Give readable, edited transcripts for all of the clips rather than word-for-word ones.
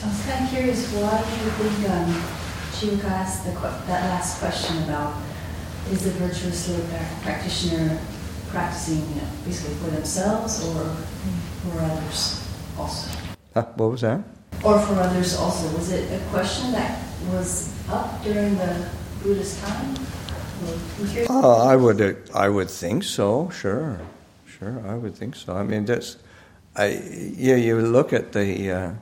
I was kind of curious, why do you think Chiyoka asked that last question about, is the virtuous yoga practitioner practicing basically for themselves or for others also? What was that? Or for others also. Was it a question that was up during the Buddha's time? I would think so. Sure, I would think so. I mean, you look at the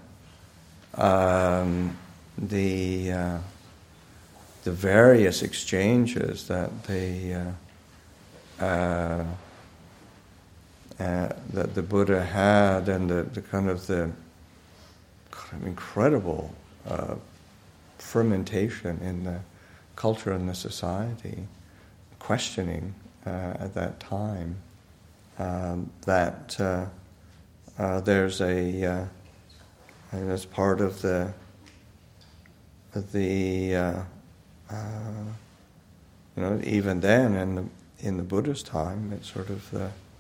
various exchanges that that the Buddha had, and the kind of incredible fermentation in the culture and the society, questioning at that time that there's and as part of the even then in the Buddha's time, it's sort of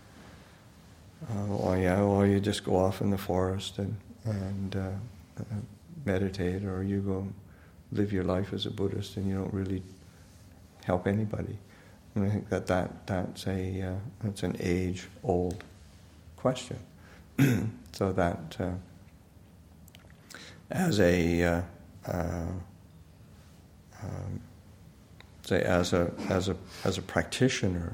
you just go off in the forest and meditate, or you go live your life as a Buddhist and you don't really help anybody. And I think that's an age-old question. So that as a practitioner,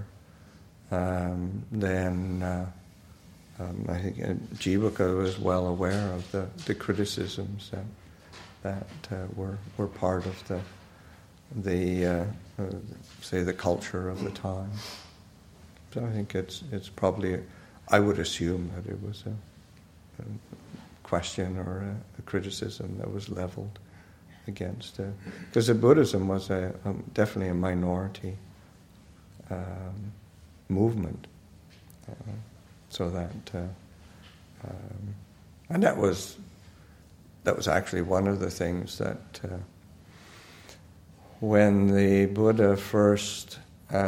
then I think Jivaka was well aware of the criticisms that were part of the culture of the time. So I think it's probably, I would assume that it was a question or a criticism that was leveled against, because the Buddhism was definitely a minority movement, so that and that was actually one of the things that when the Buddha first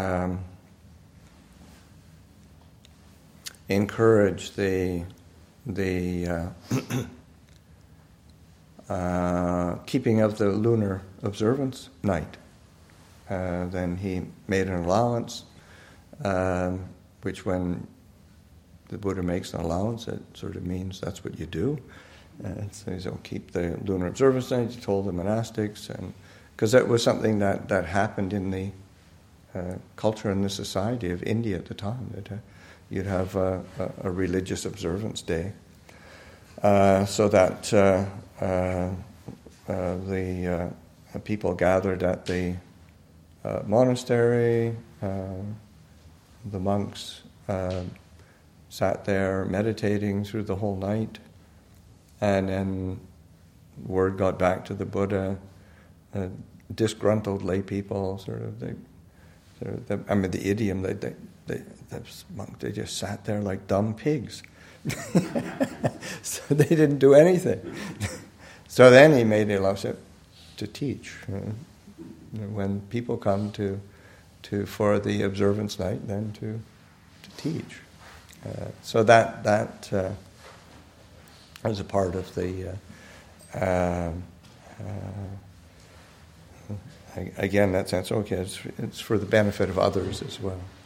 encouraged the keeping of the lunar observance night, then he made an allowance, which when the Buddha makes an allowance, it sort of means that's what you do. And so he said, keep the lunar observance night. He told the monastics, and because that was something that happened in the culture and the society of India at the time. That you'd have a religious observance day, so that the people gathered at the monastery. The monks sat there meditating through the whole night, and then word got back to the Buddha. Disgruntled lay people, the idiom, they just sat there like dumb pigs. So they didn't do anything. So then he made it allowed to teach. When people come to for the observance night, then to teach. So that was a part of the. Again, that sense. Okay, it's for the benefit of others as well.